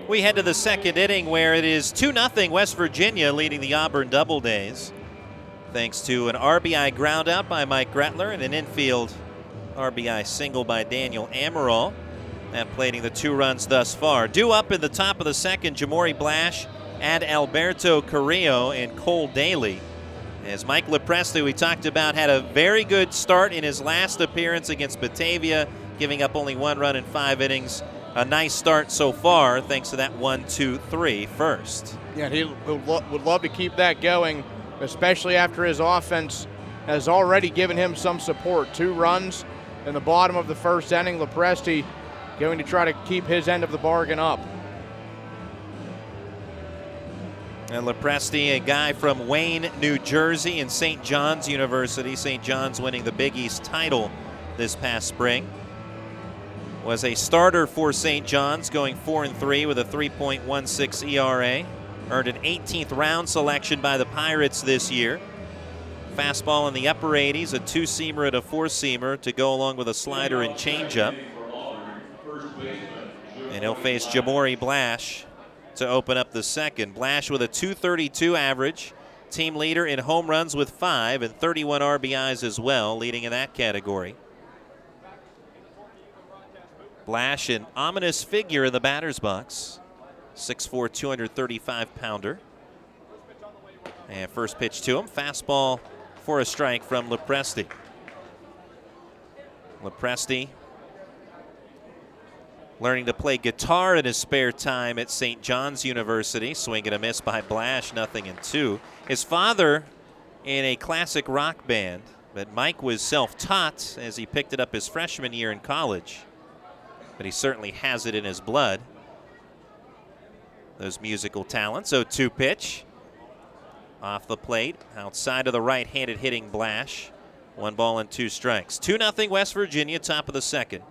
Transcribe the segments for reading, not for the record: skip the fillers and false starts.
We head to the second inning where it is 2-0 West Virginia leading the Auburn Double Days. Thanks to an RBI ground out by Mike Gretler and an infield RBI single by Daniel Amaral. And plating the 2 runs thus far. Due up in the top of the second, Jamori Blash, Adalberto Carrillo, and Cole Daly. As Mike Lepresti, we talked about, had a very good start in his last appearance against Batavia, giving up only 1 run in 5 innings. A nice start so far, thanks to that 1-2-3 first. Yeah, he would love to keep that going, especially after his offense has already given him some support. 2 runs in the bottom of the first inning. Lepresti going to try to keep his end of the bargain up. And Lepresti, a guy from Wayne, New Jersey, and St. John's University. St. John's winning the Big East title this past spring. Was a starter for St. John's, going 4-3 with a 3.16 ERA. Earned an 18th round selection by the Pirates this year. Fastball in the upper 80s, a 2-seamer and a 4-seamer to go along with a slider and changeup. And he'll face Jamori Blash to open up the second. Blash with a .232 average, team leader in home runs with 5 and 31 RBIs as well, leading in that category. Blash, an ominous figure in the batter's box. 6'4", 235-pounder. And first pitch to him, fastball for a strike from Lepresti. Lepresti learning to play guitar in his spare time at St. John's University. Swing and a miss by Blash, 0-2. His father in a classic rock band, but Mike was self-taught as he picked it up his freshman year in college. But he certainly has it in his blood, those musical talents. 0-2 pitch. Off the plate, outside of the right-handed hitting Blash. 1 ball and 2 strikes. 2-0 West Virginia, top of the second.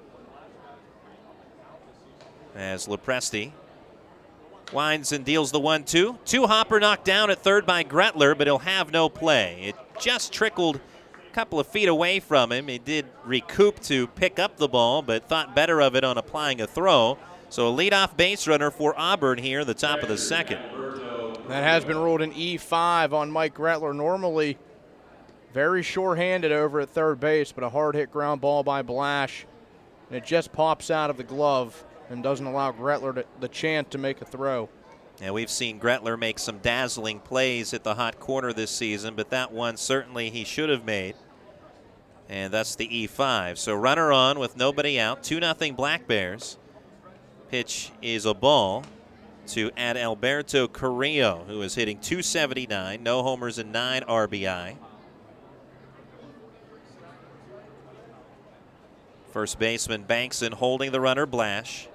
As Lepresti winds and deals the 1-2. 2-hopper knocked down at third by Gretler, but he'll have no play. It just trickled a couple of feet away from him. He did recoup to pick up the ball, but thought better of it on applying a throw. So a leadoff base runner for Auburn here in the top of the second. That has been ruled an E5 on Mike Gretler. Normally very sure-handed over at third base, but a hard-hit ground ball by Blash. And it just pops out of the glove and doesn't allow Gretler the chance to make a throw. And we've seen Gretler make some dazzling plays at the hot corner this season, but that one certainly he should have made. And that's the E5. So runner on with nobody out. 2-0 Black Bears. Pitch is a ball to Adalberto Carrillo, who is hitting .279, no homers and 9 RBI. First baseman Bankson holding the runner, Blash.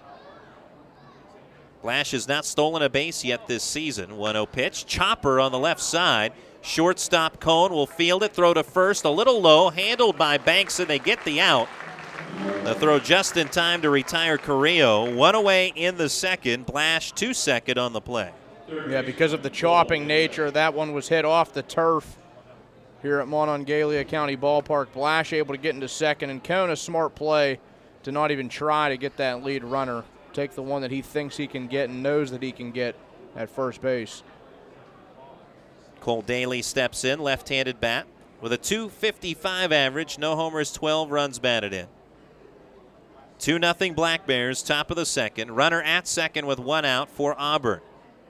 Blash has not stolen a base yet this season. 1-0 pitch. Chopper on the left side. Shortstop Cone will field it. Throw to first. A little low. Handled by Bankson. They get the out. The throw just in time to retire Carrillo. 1 away in the second. Blash to second on the play. Yeah, because of the chopping nature, that one was hit off the turf here at Monongalia County Ballpark. Blash able to get into second, and Cone a smart play to not even try to get that lead runner. Take the one that he thinks he can get and knows that he can get at first base. Cole Daly steps in, left-handed bat, with a .255 average, no homers, 12 runs batted in. 2-0 Black Bears, top of the second. Runner at second with 1 out for Auburn.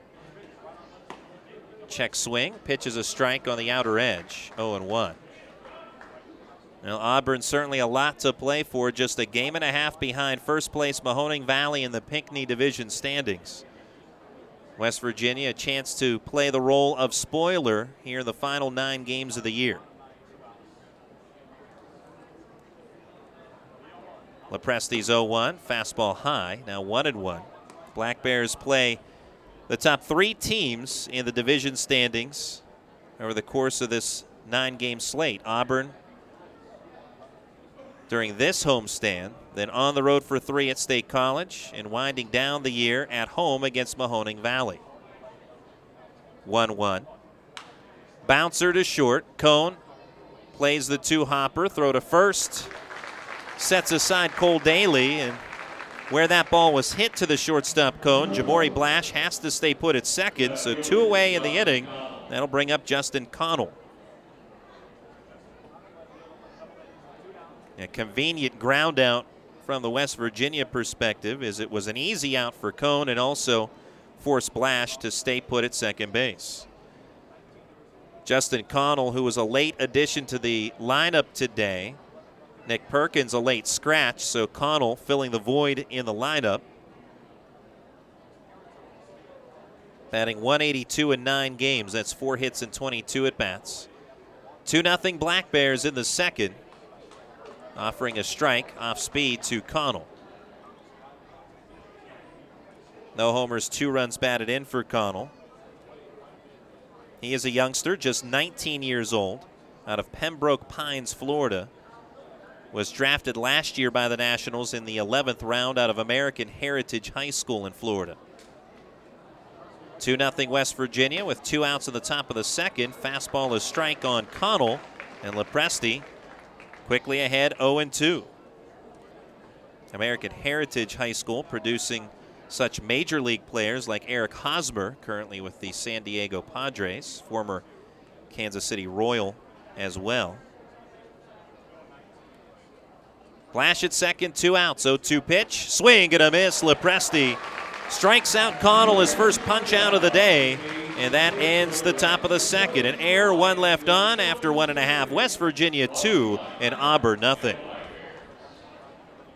Check swing, pitches a strike on the outer edge, 0-1. Now, Auburn certainly a lot to play for, just a game and a half behind first place Mahoning Valley in the Pinckney Division standings. West Virginia a chance to play the role of spoiler here in the final 9 games of the year. Lepresti's 0-1, fastball high, now 1-1. Black Bears play the top 3 teams in the division standings over the course of this 9-game slate. Auburn during this homestand, then on the road for 3 at State College, and winding down the year at home against Mahoning Valley. 1-1. Bouncer to short. Cone plays the 2-hopper. Throw to first. Sets aside Cole Daly, and where that ball was hit to the shortstop cone. Jamori Blash has to stay put at second, so 2 away in the inning. That'll bring up Justin Connell. A convenient ground out from the West Virginia perspective, as it was an easy out for Cone and also forced Blash to stay put at second base. Justin Connell, who was a late addition to the lineup today. Nick Perkins a late scratch, so Connell filling the void in the lineup. Batting 182 in 9 games. That's 4 hits and 22 at-bats. 2-0 Black Bears in the second, offering a strike off speed to Connell. No homers, 2 runs batted in for Connell. He is a youngster, just 19 years old, out of Pembroke Pines, Florida. Was drafted last year by the Nationals in the 11th round out of American Heritage High School in Florida. 2-0 West Virginia with 2 outs in the top of the second. Fastball is strike on Connell, and Lepresti quickly ahead 0-2. American Heritage High School producing such major league players like Eric Hosmer, currently with the San Diego Padres, former Kansas City Royal as well. Blash at second, 2 outs, 0-2 pitch. Swing and a miss. Lepresti strikes out Connell, his first punch out of the day, and that ends the top of the second. An error, 1 left on after 1.5. West Virginia 2 and Auburn 0.